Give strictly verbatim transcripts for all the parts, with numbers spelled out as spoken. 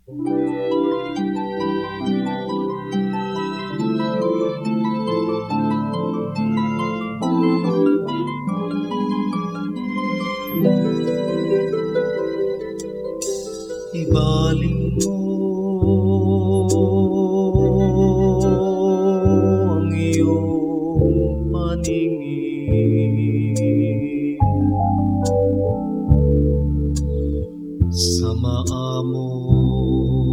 Ibaling mo ang iyong paningin sa maamong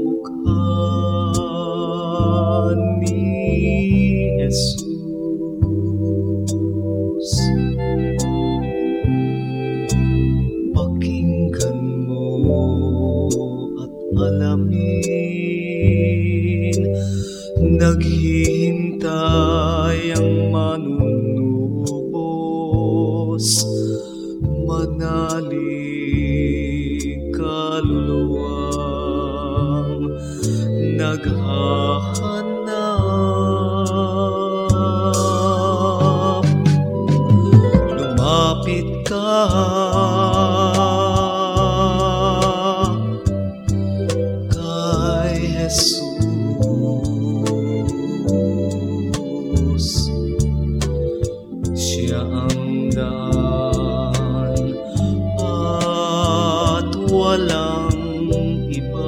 mukha ni Jesus. Pakinggan mo at alamin, naghihintay ang manunubos, manalig kaluluwang naghahanap. Lumapit ka kay Jesus. Siya ang daan at walang iba.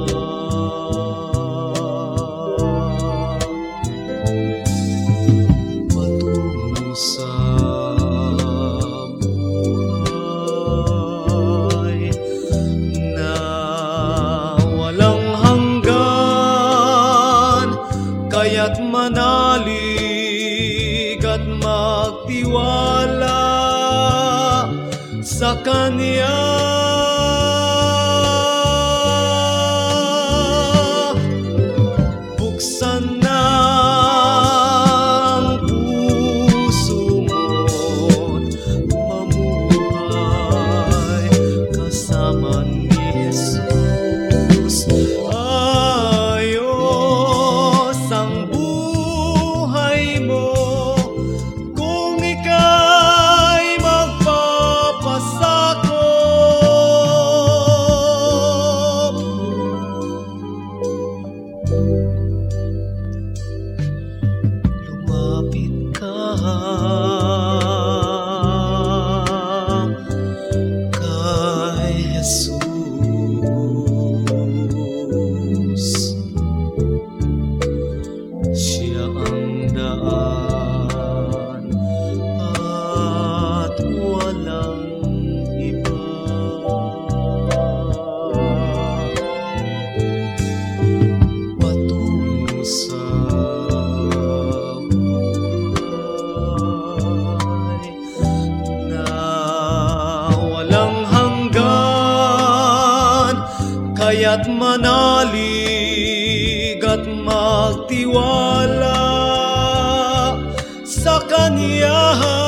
Patungo sa buhay na walang hanggan, kaya't manalig at magtiwala sa Kanya. Buksan na ang puso mo't mamuhay kasama ni Jesus. Ayos ang buhay mo kung ika'y magpapasakop. Lumapit ka kay Jesus. Siya ang daan at walang iba. Patungo sa buhay na walang hanggan, kaya't manalig at magtiwala sa Kanya.